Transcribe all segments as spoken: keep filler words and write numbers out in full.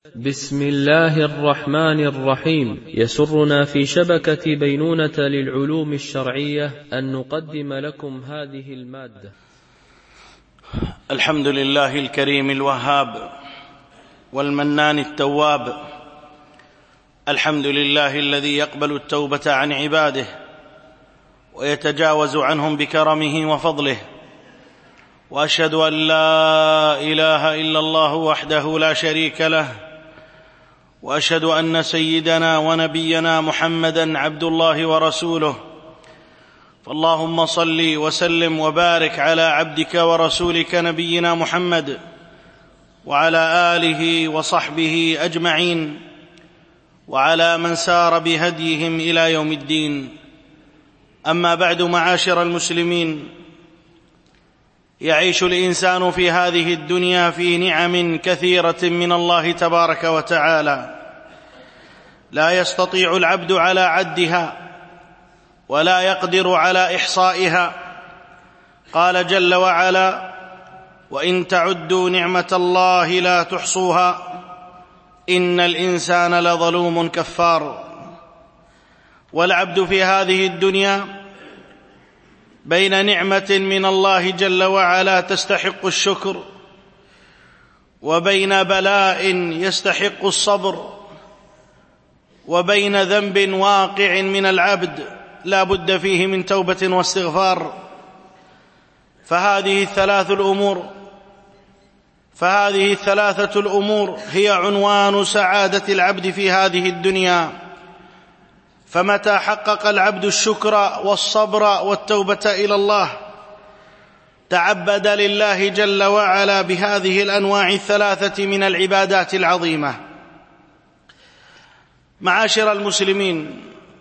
بسم الله الرحمن الرحيم. يسرنا في شبكة بينونة للعلوم الشرعية أن نقدم لكم هذه المادة. الحمد لله الكريم الوهاب والمنان التواب، الحمد لله الذي يقبل التوبة عن عباده ويتجاوز عنهم بكرمه وفضله، وأشهد أن لا إله إلا الله وحده لا شريك له، وأشهد أن سيدنا ونبينا محمدًا عبد الله ورسوله، فاللهم صل وسلم وبارك على عبدك ورسولك نبينا محمد وعلى آله وصحبه أجمعين، وعلى من سار بهديهم إلى يوم الدين. أما بعد، معاشر المسلمين، يعيش الإنسان في هذه الدنيا في نعم كثيرة من الله تبارك وتعالى لا يستطيع العبد على عدها ولا يقدر على إحصائها. قال جل وعلا: وإن تعدوا نعمة الله لا تحصوها إن الإنسان لظلوم كفار. والعبد في هذه الدنيا بين نعمة من الله جل وعلا تستحق الشكر، وبين بلاء يستحق الصبر، وبين ذنب واقع من العبد لا بد فيه من توبة واستغفار. فهذه الثلاث الأمور فهذه الثلاثة الأمور هي عنوان سعادة العبد في هذه الدنيا. فمتى حقق العبد الشكر والصبر والتوبة إلى الله تعبد لله جل وعلا بهذه الأنواع الثلاثة من العبادات العظيمة. معاشر المسلمين،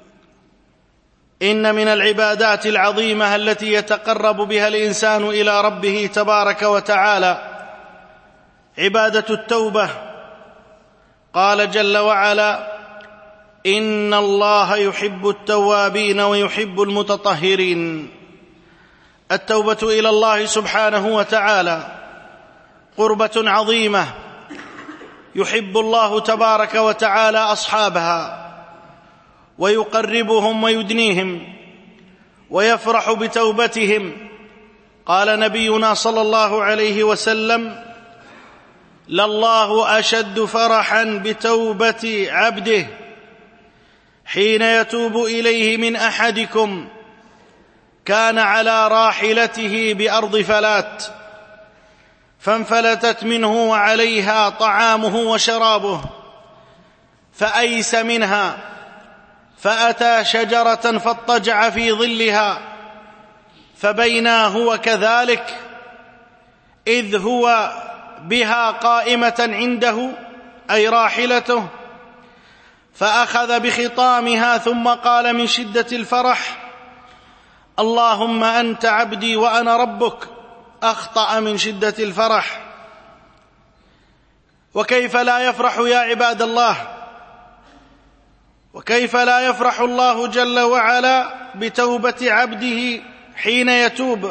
إن من العبادات العظيمة التي يتقرب بها الإنسان إلى ربه تبارك وتعالى عبادة التوبة. قال جل وعلا: إن الله يحب التوابين ويحب المتطهرين. التوبة إلى الله سبحانه وتعالى قربة عظيمة يحب الله تبارك وتعالى أصحابها ويقربهم ويدنيهم ويفرح بتوبتهم. قال نبينا صلى الله عليه وسلم: لله أشد فرحا بتوبة عبده حين يتوب إليه من أحدكم كان على راحلته بأرض فلات فانفلتت منه وعليها طعامه وشرابه، فأيس منها فأتى شجرة فاضطجع في ظلها، فبينا هو كذلك إذ هو بها قائمة عنده أي راحلته، فأخذ بخطامها ثم قال من شدة الفرح: اللهم أنت عبدي وأنا ربك. أخطأ من شدة الفرح. وكيف لا يفرح يا عباد الله؟ وكيف لا يفرح الله جل وعلا بتوبة عبده حين يتوب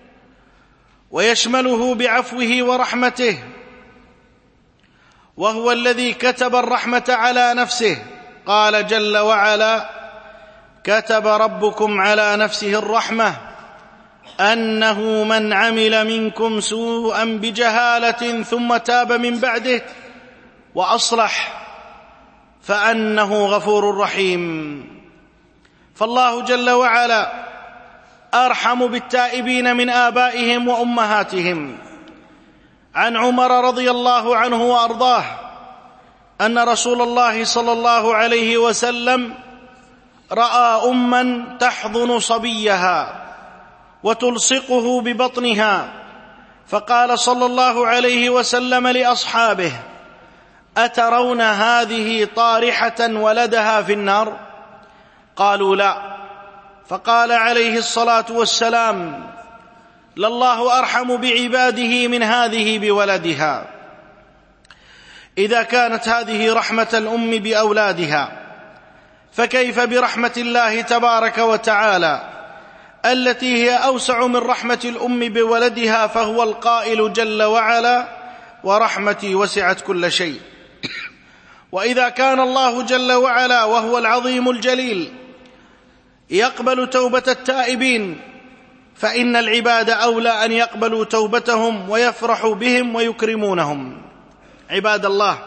ويشمله بعفوه ورحمته، وهو الذي كتب الرحمة على نفسه. قال جل وعلا: كتب ربكم على نفسه الرحمة أنه من عمل منكم سوءا بجهالة ثم تاب من بعده وأصلح فأنه غفور رحيم. فالله جل وعلا أرحم بالتائبين من آبائهم وأمهاتهم. عن عمر رضي الله عنه وأرضاه أن رسول الله صلى الله عليه وسلم رأى أما تحضن صبيها وتلصقه ببطنها، فقال صلى الله عليه وسلم لأصحابه: أترون هذه طارحة ولدها في النار؟ قالوا: لا. فقال عليه الصلاة والسلام: لله أرحم بعباده من هذه بولدها. إذا كانت هذه رحمة الأم بأولادها، فكيف برحمة الله تبارك وتعالى التي هي أوسع من رحمة الأم بولدها؟ فهو القائل جل وعلا: ورحمتي وسعت كل شيء. وإذا كان الله جل وعلا وهو العظيم الجليل يقبل توبة التائبين، فإن العباد أولى أن يقبلوا توبتهم ويفرحوا بهم ويكرمونهم. عباد الله،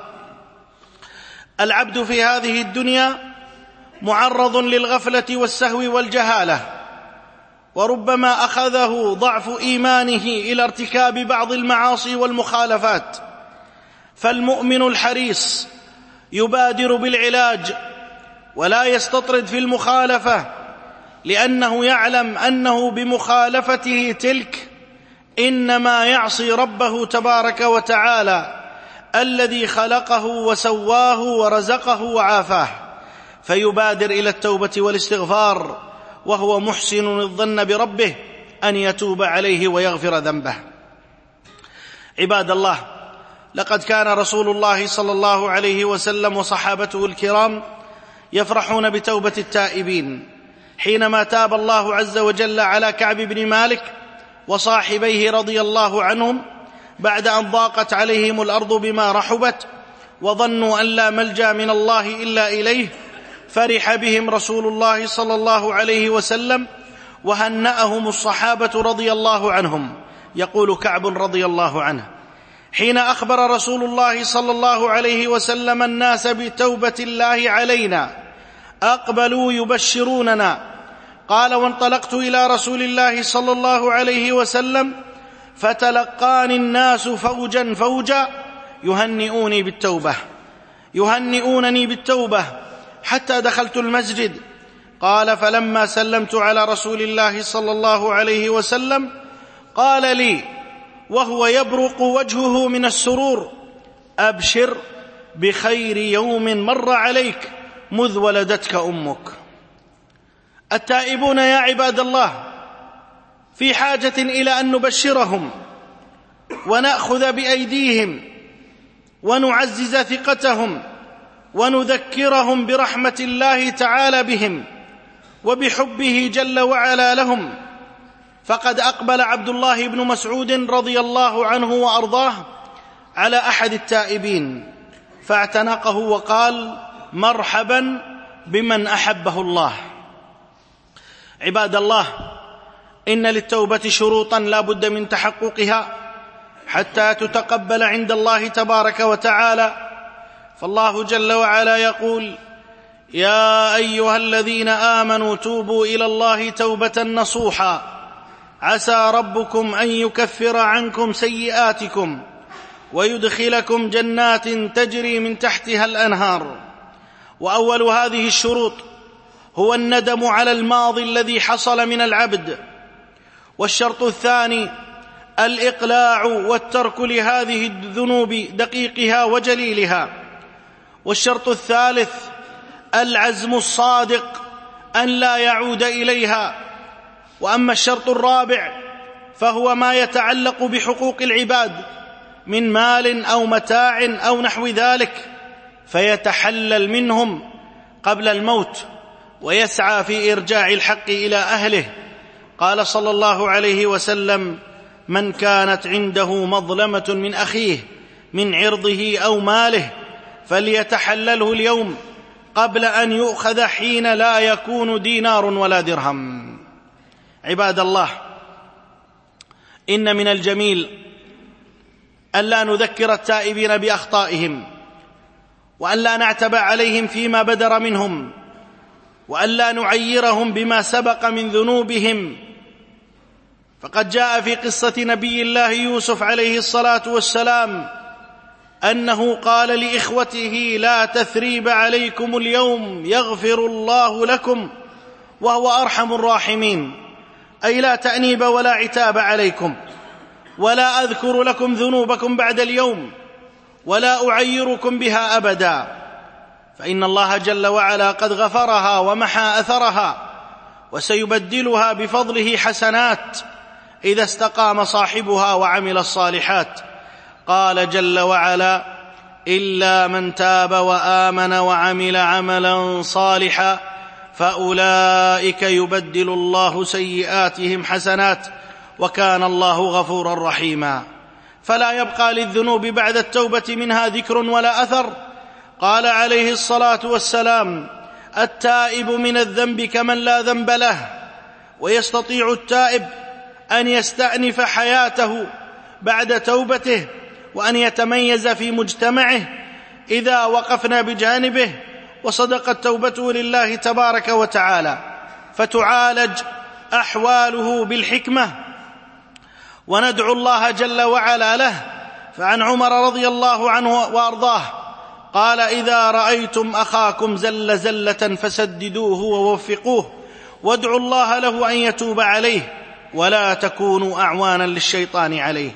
العبد في هذه الدنيا معرض للغفلة والسهو والجهالة، وربما أخذه ضعف إيمانه إلى ارتكاب بعض المعاصي والمخالفات، فالمؤمن الحريص يبادر بالعلاج ولا يستطرد في المخالفة، لأنه يعلم أنه بمخالفته تلك إنما يعصي ربه تبارك وتعالى الذي خلقه وسواه ورزقه وعافاه، فيبادر إلى التوبة والاستغفار وهو محسن الظن بربه أن يتوب عليه ويغفر ذنبه. عباد الله، لقد كان رسول الله صلى الله عليه وسلم وصحابته الكرام يفرحون بتوبة التائبين، حينما تاب الله عز وجل على كعب بن مالك وصاحبيه رضي الله عنهم بعد أن ضاقت عليهم الأرض بما رحبت وظنوا أن لا ملجأ من الله إلا إليه، فرح بهم رسول الله صلى الله عليه وسلم وهنأهم الصحابة رضي الله عنهم. يقول كعب رضي الله عنه: حين أخبر رسول الله صلى الله عليه وسلم الناس بتوبة الله علينا أقبلوا يبشروننا. قال: وانطلقت إلى رسول الله صلى الله عليه وسلم فتلقاني الناس فوجا فوجا يهنئوني بالتوبة يهنئونني بالتوبة حتى دخلت المسجد. قال: فلما سلمت على رسول الله صلى الله عليه وسلم قال لي وهو يبرق وجهه من السرور: أبشر بخير يوم مر عليك مذ ولدتك أمك. التائبون يا عباد الله في حاجة إلى أن نبشرهم ونأخذ بأيديهم ونعزز ثقتهم ونذكرهم برحمة الله تعالى بهم وبحبه جل وعلا لهم. فقد أقبل عبد الله بن مسعود رضي الله عنه وأرضاه على أحد التائبين فاعتنقه وقال: مرحبا بمن أحبه الله. عباد الله، إن للتوبة شروطا لا بد من تحققها حتى تتقبل عند الله تبارك وتعالى. فالله جل وعلا يقول: يا أيها الذين آمنوا توبوا إلى الله توبة نصوحا عسى ربكم أن يكفر عنكم سيئاتكم ويدخلكم جنات تجري من تحتها الأنهار. وأول هذه الشروط هو الندم على الماضي الذي حصل من العبد. والشرط الثاني الإقلاع والترك لهذه الذنوب دقيقها وجليلها. والشرط الثالث العزم الصادق أن لا يعود إليها. وأما الشرط الرابع فهو ما يتعلق بحقوق العباد من مال أو متاع أو نحو ذلك، فيتحلل منهم قبل الموت ويسعى في إرجاع الحق إلى أهله. قال صلى الله عليه وسلم: من كانت عنده مظلمة من أخيه من عرضه أو ماله فليتحلله اليوم قبل أن يؤخذ حين لا يكون دينار ولا درهم. عباد الله، إن من الجميل أن لا نذكر التائبين بأخطائهم، وأن لا نعتب عليهم فيما بدر منهم، وأن لا نعيرهم بما سبق من ذنوبهم. فقد جاء في قصة نبي الله يوسف عليه الصلاة والسلام أنه قال لإخوته: لا تثريب عليكم اليوم يغفر الله لكم وهو أرحم الراحمين، أي لا تأنيب ولا عتاب عليكم، ولا أذكر لكم ذنوبكم بعد اليوم، ولا أعيركم بها أبدا، فإن الله جل وعلا قد غفرها ومحى أثرها، وسيبدلها بفضله حسنات إذا استقام صاحبها وعمل الصالحات. قال جل وعلا: إلا من تاب وآمن وعمل عملا صالحا فأولئك يبدل الله سيئاتهم حسنات وكان الله غفورا رحيما. فلا يبقى للذنوب بعد التوبة منها ذكر ولا أثر، قال عليه الصلاة والسلام: التائب من الذنب كمن لا ذنب له. ويستطيع التائب أن يستأنف حياته بعد توبته، وأن يتميز في مجتمعه إذا وقفنا بجانبه وصدقت توبته لله تبارك وتعالى، فتعالج أحواله بالحكمة، وندعو الله جل وعلا له. فعن عمر رضي الله عنه وأرضاه قال: إذا رأيتم أخاكم زل زلة فسددوه ووفقوه، وادعوا الله له أن يتوب عليه، ولا تكونوا أعوانا للشيطان عليه.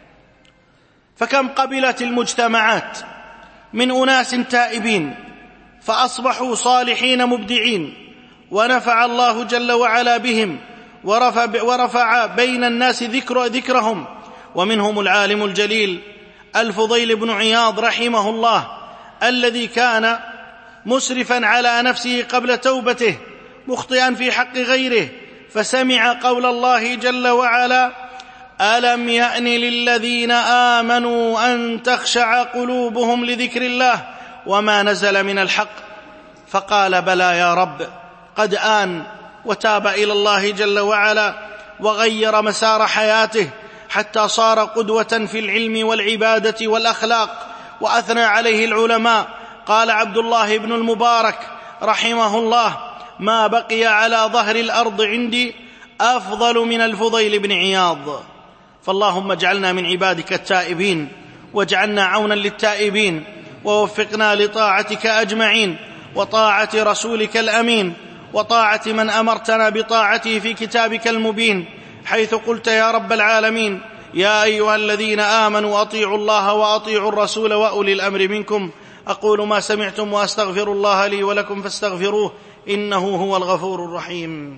فكم قبلت المجتمعات من أناس تائبين فأصبحوا صالحين مبدعين، ونفع الله جل وعلا بهم، ورفع, ورفع بين الناس ذكر ذكرهم. ومنهم العالم الجليل الفضيل بن عياض رحمه الله، الذي كان مسرفا على نفسه قبل توبته، مخطئا في حق غيره، فسمع قول الله جل وعلا: ألم يأن للذين آمنوا أن تخشع قلوبهم لذكر الله وما نزل من الحق، فقال: بلى يا رب، قد آن. وتاب إلى الله جل وعلا وغير مسار حياته حتى صار قدوة في العلم والعبادة والأخلاق، وأثنى عليه العلماء. قال عبد الله بن المبارك رحمه الله: ما بقي على ظهر الأرض عندي أفضل من الفضيل بن عياض. فاللهم اجعلنا من عبادك التائبين، واجعلنا عونا للتائبين، ووفقنا لطاعتك أجمعين، وطاعة رسولك الأمين، وطاعة من أمرتنا بطاعته في كتابك المبين، حيث قلت يا رب العالمين: يا أيها الذين آمنوا أطيعوا الله وأطيعوا الرسول وأولي الأمر منكم. أقول ما سمعتم وأستغفر الله لي ولكم فاستغفروه، إنه هو الغفور الرحيم.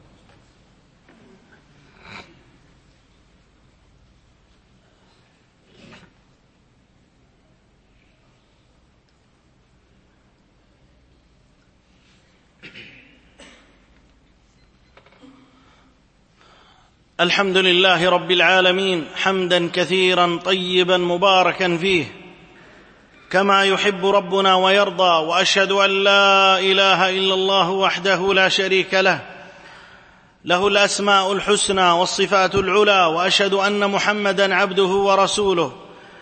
الحمد لله رب العالمين، حمدا كثيرا طيبا مباركا فيه كما يحب ربنا ويرضى. وأشهد أن لا إله إلا الله وحده لا شريك له، له الأسماء الحسنى والصفات العلى. وأشهد أن محمدا عبده ورسوله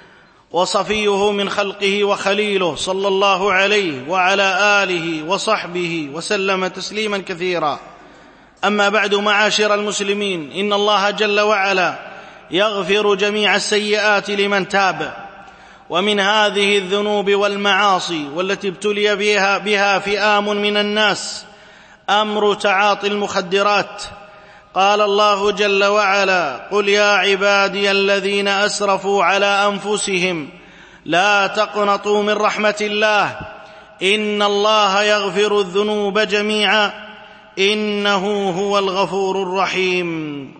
وصفيه من خلقه وخليله، صلى الله عليه وعلى آله وصحبه وسلم تسليما كثيرا. أما بعد، معاشر المسلمين، إن الله جل وعلا يغفر جميع السيئات لمن تاب. ومن هذه الذنوب والمعاصي والتي ابتلي بها, بها فئام من الناس أمر تعاطي المخدرات. قال الله جل وعلا: قل يا عبادي الذين أسرفوا على أنفسهم لا تقنطوا من رحمة الله إن الله يغفر الذنوب جميعا إنه هو الغفور الرحيم.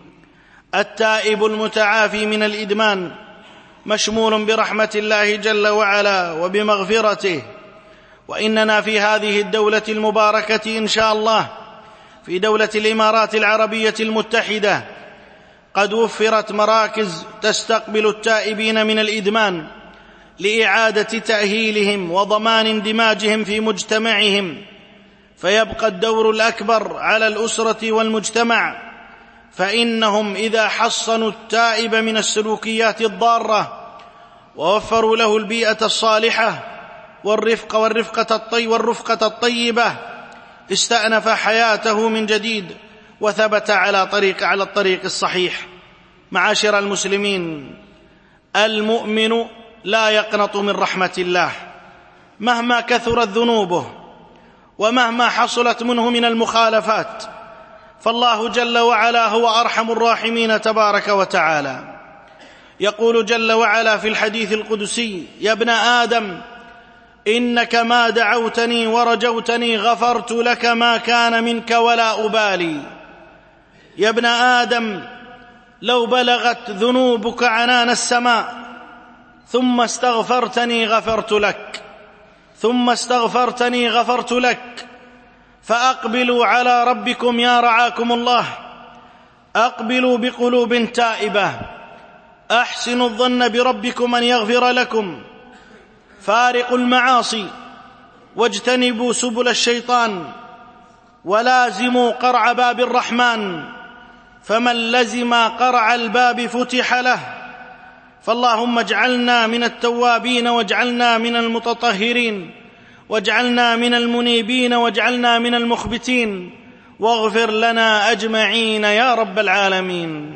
التائب المتعافي من الإدمان مشمول برحمة الله جل وعلا وبمغفرته. وإننا في هذه الدولة المباركة إن شاء الله، في دولة الإمارات العربية المتحدة، قد وفرت مراكز تستقبل التائبين من الإدمان لإعادة تأهيلهم وضمان اندماجهم في مجتمعهم. فيبقى الدور الأكبر على الأسرة والمجتمع، فإنهم إذا حصنوا التائب من السلوكيات الضارة ووفروا له البيئة الصالحة والرفق والرفقة الطي والرفقة الطيبة، استأنف حياته من جديد وثبت على طريق على الطريق الصحيح. معاشر المسلمين، المؤمن لا يقنط من رحمة الله مهما كثرت ذنوبه ومهما حصلت منه من المخالفات، فالله جل وعلا هو أرحم الراحمين تبارك وتعالى. يقول جل وعلا في الحديث القدسي: يا ابن آدم إنك ما دعوتني ورجوتني غفرت لك ما كان منك ولا أبالي. يا ابن آدم لو بلغت ذنوبك عنان السماء ثم استغفرتني غفرت لك، ثم استغفرتني غفرت لك. فأقبلوا على ربكم يا رعاكم الله، أقبلوا بقلوب تائبة، أحسنوا الظن بربكم أن يغفر لكم. فارقوا المعاصي واجتنبوا سبل الشيطان ولازموا قرع باب الرحمن، فمن لزم قرع الباب فتح له. فاللهم اجعلنا من التوابين واجعلنا من المتطهرين واجعلنا من المنيبين واجعلنا من المخبتين، واغفر لنا أجمعين يا رب العالمين.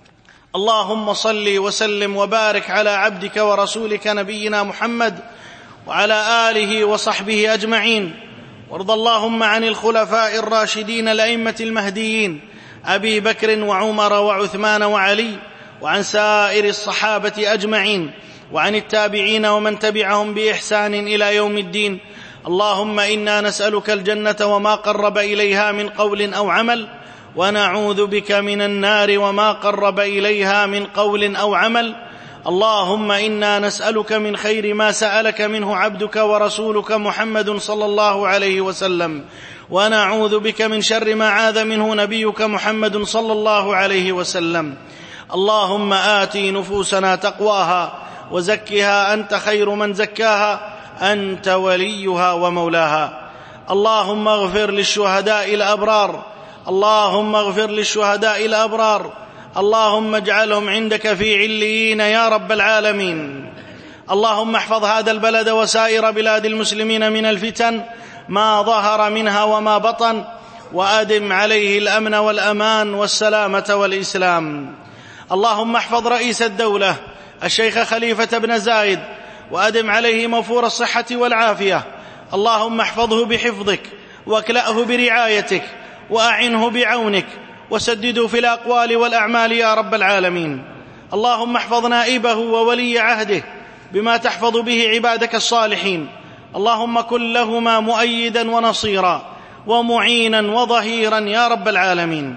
اللهم صل وسلم وبارك على عبدك ورسولك نبينا محمد وعلى آله وصحبه أجمعين، وارض اللهم عن الخلفاء الراشدين الأئمة المهديين أبي بكر وعمر وعثمان وعلي، وعن سائر الصحابة أجمعين، وعن التابعين ومن تبعهم بإحسان إلى يوم الدين. اللهم إنا نسألك الجنة وما قرب إليها من قول أو عمل، ونعوذ بك من النار وما قرب إليها من قول أو عمل. اللهم إنا نسألك من خير ما سألك منه عبدك ورسولك محمد صلى الله عليه وسلم، ونعوذ بك من شر ما عاذ منه نبيك محمد صلى الله عليه وسلم. اللهم آت نفوسنا تقواها وزكها أنت خير من زكاها، أنت وليها ومولاها. اللهم اغفر للشهداء الأبرار، اللهم اغفر للشهداء الأبرار، اللهم اجعلهم عندك في عليين يا رب العالمين. اللهم احفظ هذا البلد وسائر بلاد المسلمين من الفتن ما ظهر منها وما بطن، وأدم عليه الأمن والأمان والسلامة والإسلام. اللهم احفظ رئيس الدولة الشيخ خليفة بن زايد، وأدم عليه موفور الصحة والعافية. اللهم احفظه بحفظك، واكلأه برعايتك، وأعنه بعونك، وسدده في الأقوال والأعمال يا رب العالمين. اللهم احفظ نائبه وولي عهده بما تحفظ به عبادك الصالحين. اللهم كن لهما مؤيدا ونصيرا ومعينا وظهيرا يا رب العالمين.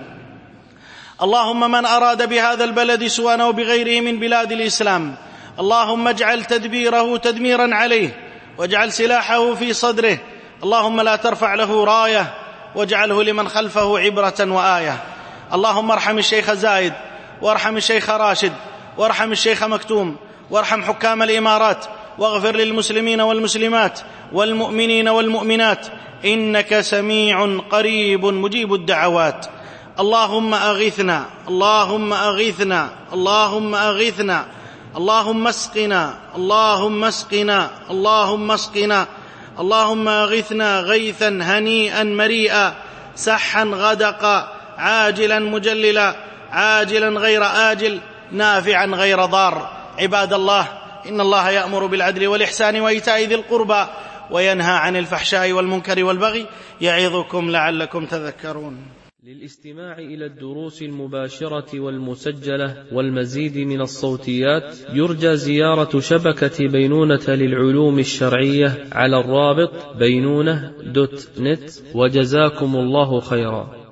اللهم من أراد بهذا البلد سوءا أو بغيره من بلاد الإسلام، اللهم اجعل تدبيره تدميرا عليه، واجعل سلاحه في صدره. اللهم لا ترفع له راية، واجعله لمن خلفه عبرة وآية. اللهم ارحم الشيخ زايد، وارحم الشيخ راشد، وارحم الشيخ مكتوم، وارحم حكام الإمارات، واغفر للمسلمين والمسلمات والمؤمنين والمؤمنات، إنك سميع قريب مجيب الدعوات. اللهم أغثنا، اللهم أغثنا، اللهم أغثنا، اللهم اسقنا، اللهم اسقنا، اللهم اسقنا، اللهم أغثنا غيثا هنيئا مريئا، سحا غدقا، عاجلا مجللا، عاجلا غير آجل، نافعا غير ضار. عباد الله، إن الله يأمر بالعدل والإحسان وإيتاء ذي القربى، وينهى عن الفحشاء والمنكر والبغي، يعظكم لعلكم تذكرون. للاستماع إلى الدروس المباشرة والمسجلة والمزيد من الصوتيات، يرجى زيارة شبكة بينونة للعلوم الشرعية على الرابط بينونة دوت نت، وجزاكم الله خيرا.